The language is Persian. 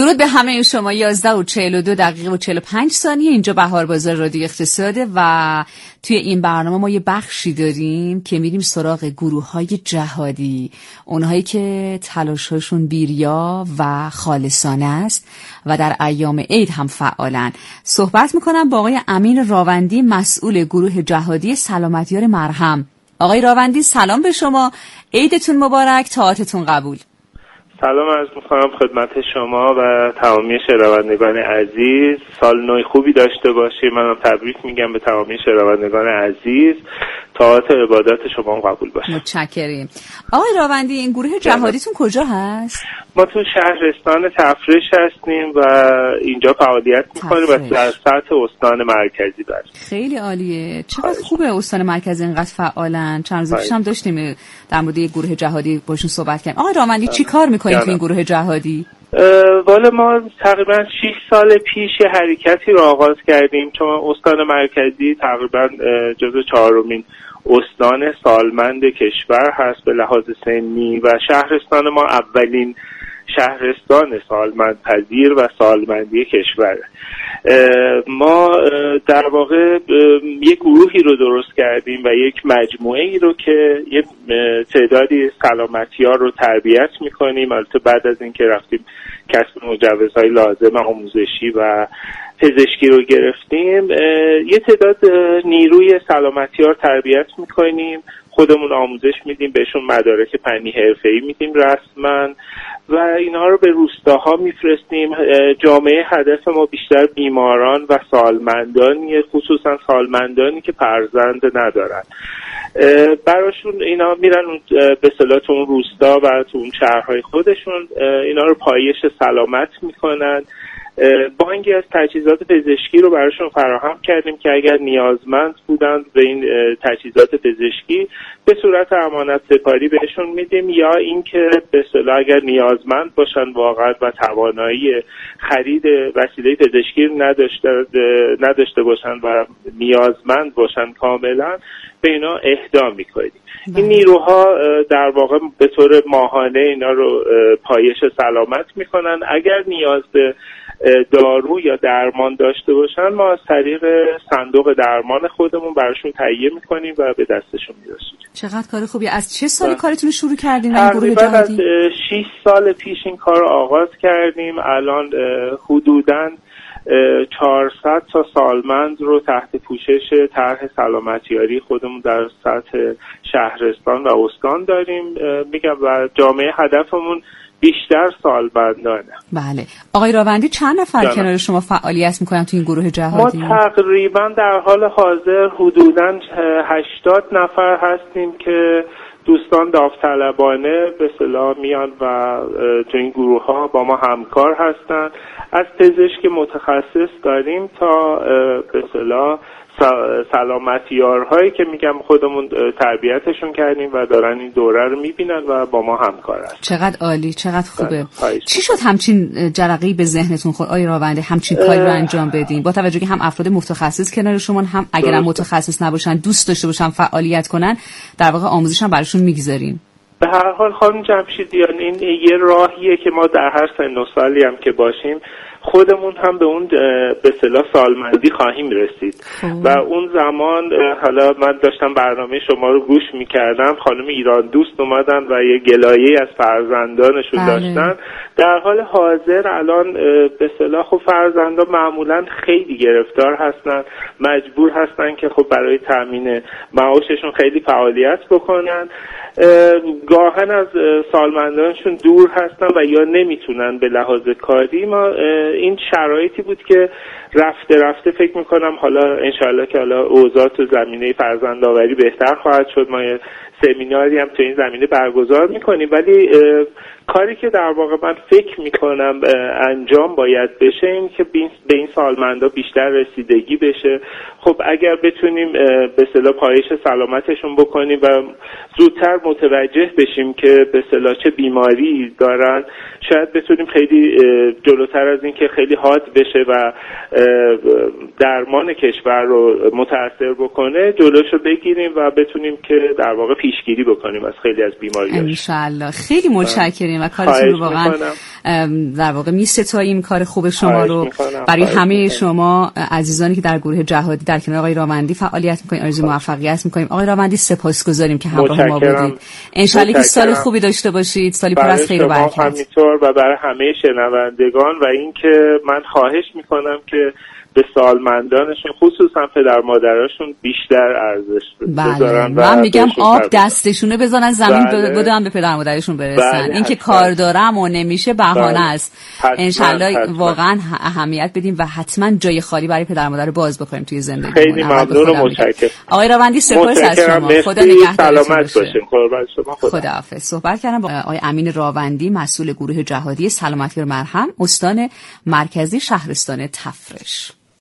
درود به همه شما. 11:42 اینجا بهار بازار رادیو اقتصاده و توی این برنامه ما یه بخشی داریم که میریم سراغ گروه‌های جهادی، اونهایی که تلاش‌هاشون بیریا و خالصانه است و در ایام عید هم فعالن. صحبت میکنم با آقای امین راوندی، مسئول گروه جهادی سلامتیار مرهم. آقای راوندی سلام به شما، عیدتون مبارک، طاعتتون قبول. سلام عرض می‌کنم خدمت شما و تمامی شنوندگان عزیز. سال نو خوبی داشته باشید. منم تبریک میگم به تمامی شنوندگان عزیز. طاعت عبادات شما هم قبول باشه. متشکریم. آقای راوندی، این گروه جهادیتون کجا هست؟ ما تو شهرستان تفریش هستیم و اینجا فعالیت می‌کنیم و در سطح استان مرکزی داریم. خیلی عالیه. چقدر خوبه استان مرکزی اینقدر فعالن. چند روز پیش هم داشتیم در مورد یک گروه جهادی باشون صحبت کردیم. آقای راوندی چی کار می‌کنید تو این گروه جهادی؟ والا ما تقریبا 6 سال پیش حرکتی رو آغاز کردیم، چون استان مرکزی تقریبا جزو 4مین استان سالمند کشور هست به لحاظ سنی و شهرستان ما اولین شهرستان سالمند پذیر و سالمندی کشوره. ما در واقع یک گروهی رو درست کردیم و یک مجموعه ای رو که یک تعدادی سلامتیار رو تربیت میکنیم. البته بعد از اینکه رفتیم کسب مجوزهای لازم آموزشی و پزشکی رو گرفتیم، یه تعداد نیروی سلامتیار تربیت میکنیم، خودمون آموزش میدیم، بهشون مدارک فنی حرفه‌ای میدیم رسما و اینها رو به روستاها میفرستیم. جامعه هدف ما بیشتر بیماران و سالمندانیه، خصوصا سالمندانی که فرزند ندارن. براشون اینا میرن به اصطلاح تو اون روستا و تو اون شهرهای خودشون اینا رو پایش سلامت میکنن. بانکی از تجهیزات پزشکی رو براشون فراهم کردیم که اگر نیازمند بودند به این تجهیزات پزشکی به صورت امانت سپاری بهشون میدیم، یا اینکه به اصطلاح اگر نیازمند باشن واقعا و توانایی خرید وسیله پزشکی نداشته باشن و نیازمند باشن کاملا، به اینا اهدا میکنیم. این نیروها در واقع به طور ماهانه اینا رو پایش سلامت میکنن. اگر نیاز به دارو یا درمان داشته باشن ما از طریق صندوق درمان خودمون براشون تهیه میکنیم و به دستشون میرسونیم. چقدر کار خوبی. از چه سالی کارتون شروع کردین این گروه جهادی؟ از 6 سال پیش این کار رو آغاز کردیم. الان حدوداً 400 تا سالمند رو تحت پوشش طرح سلامتیاری خودمون در سطح شهرستان و استان داریم. میگم و جامعه هدفمون بیشتر سالمندانه. بله. آقای راوندی چند نفر کنار شما فعالیت میکنن تو این گروه جهادی؟ ما تقریبا در حال حاضر حدوداً 80 نفر هستیم که دوستان داوطلبانه به اصطلاح میان و تو این گروه ها با ما همکار هستن. از پزشک متخصص داریم تا به اصطلاح سلامتیارهایی که میگم خودمون تربیتشون کردیم و دارن این دوره رو میبینن و با ما همکار هستن. چقدر عالی، چقدر خوبه. چی شد همچین جرقه‌ای به ذهنتون خورد آقای راوندی همچین کاری رو انجام بدین، با توجه که هم افراد متخصص کنار شما، هم اگرم متخصص نباشن دوست داشته باشن فعالیت کنن، در واقع آموزش هم براشون میگذارین؟ به هر حال خانم جمشیدیان این یه راهیه که ما در هر سن و سالی هم که باشیم خودمون هم به اون به اصطلاح سالمندی خواهیم رسید و اون زمان حالا من داشتم برنامه شما رو گوش میکردم، خانم ایران دوست اومدن و یه گلایه از فرزندانشون داشتن. در حال حاضر الان به اصطلاح خب فرزندان معمولا خیلی گرفتار هستن، مجبور هستن که خب برای تامین معاششون خیلی فعالیت بکنن، گاهن از سالمندانشون دور هستن و یا نمیتونن به لحاظ کاری. ما این شرایطی بود که رفته فکر میکنم حالا انشاءالله که حالا اوضاع تو زمینه فرزندآوری بهتر خواهد شد، ما یه سمیناری هم تو این زمینه برگزار میکنیم، ولی کاری که در واقع من فکر میکنم انجام باید بشه این که به این سالمندا بیشتر رسیدگی بشه. خب اگر بتونیم به اصطلاح پایش سلامتشون بکنیم و زودتر متوجه بشیم که به اصطلاح چه بیماری دارن، شاید بتونیم خیلی جلوتر از این که خیلی حاد بشه و درمان کشور رو متاثر بکنه جلوشو بگیریم و بتونیم که در واقع پیشگیری بکنیم از خیلی از بیماری‌ها. انشالله. خیلی متشکرم و کارتون رو واقعا در واقع می‌ستاییم، کار خوب شما رو. برای همه شما عزیزانی که در گروه جهادی در کنار آقای راوندی فعالیت می‌کنید آرزوی موفقیت می‌کنیم. آقای راوندی سپاسگزاریم که همراه ما بودید. انشالله که سال خوبی داشته باشید، سالی پر از خیر و برکت. همینطور و برای همه شنوندگان. و اینکه من خواهش می‌کنم که به سالمندانشون خصوصا پدر مادراشون بیشتر ارزش بذارن. من میگم آب دستشونه بزنن زمین بدن به پدر مادرشون برسن. اینکه کار دارم و نمیشه بهانه است. انشالله واقعا اهمیت بدیم و حتما جای خالی برای پدر مادر باز بکنیم توی زندگی. خیلی ممنون و متشکرم. آقای راوندی سپاس از شما. خدا نگهدارتون. سلامت باشین. قربان شما. خداحافظ. صحبت کردم با آقای امین راوندی، مسئول گروه جهادی سلامتی و مرهم، استان مرکزی شهرستان تفرش.